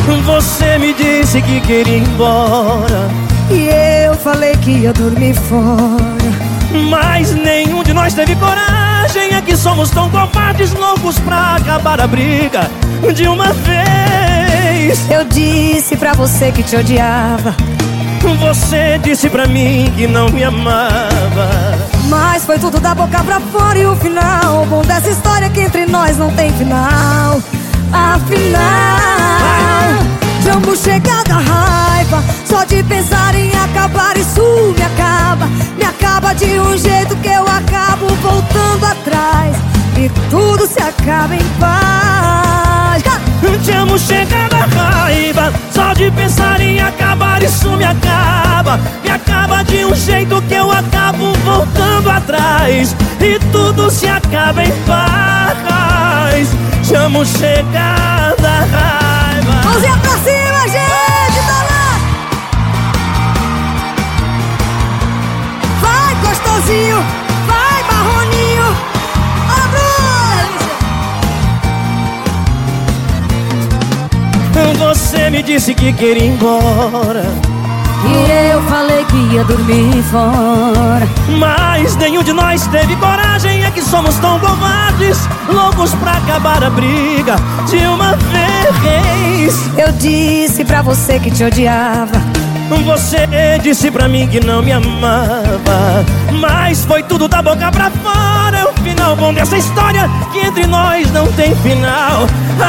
Você me disse que queria ir embora e eu falei que ia dormir fora, mas nenhum de nós teve coragem. É que somos tão covardes, loucos pra acabar a briga de uma vez. Eu disse pra você que te odiava, você disse pra mim que não me amava, mas foi tudo da boca pra fora. E o final bom dessa história é que entre nós não tem final. Afinal, Jambo chega da raiva, só de pensar em acabar isso me acaba. Me acaba de um jeito que eu acabo voltando atrás, e tudo se acaba em paz. Jambo chega da raiva, só de pensar em acabar isso me acaba. Me acaba de um jeito que eu acabo voltando atrás, e tudo se acaba em paz. Jambo chega da raiva. Mãozinha pra cima, gente, tá lá. Vai, gostosinho, vai, marroninho. Você me disse que queria ir embora e eu falei que ia dormir fora, mas nenhum de nós teve coragem. É que somos tão covardes, loucos pra acabar a briga de uma vez. Eu disse pra você que te odiava, você disse pra mim que não me amava, mas foi tudo da boca pra fora. É o final bom dessa história, que entre nós não tem final.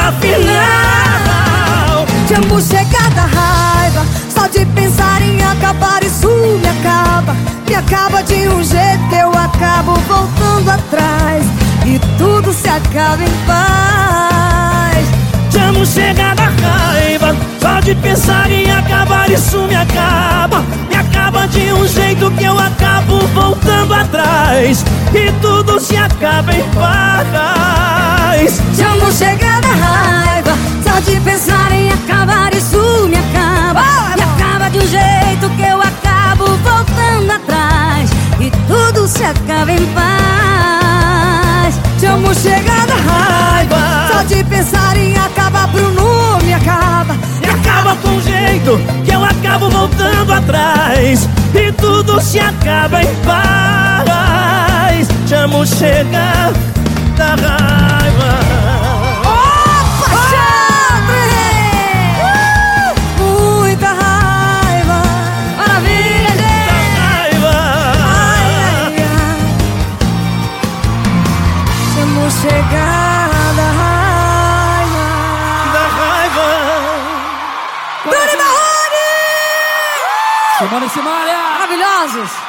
Afinal, Jambo chega da raiva, só de pensar em acabar isso me acaba. Me acaba de um jeito que eu acabo voltando atrás, e tudo se acaba em paz. Jambo chega da raiva, só de pensar em acabar isso me acaba. Me acaba de um jeito que eu acabo voltando atrás, e tudo se acaba em paz. Jambo chega da raiva, só de pensar em acabar isso me acaba. Me acaba de um jeito que eu acabo voltando atrás, e tudo se acaba em paz. Jambo chega da raiva, só de pensar em acabar, Bruno, me acaba. Me acaba com um jeito que eu acabo voltando atrás, e tudo se acaba em paz. Jambo chega da raiva. Chegar da raiva. Da raiva. Doni Marrone! Simone e Simária! Maravilhosos!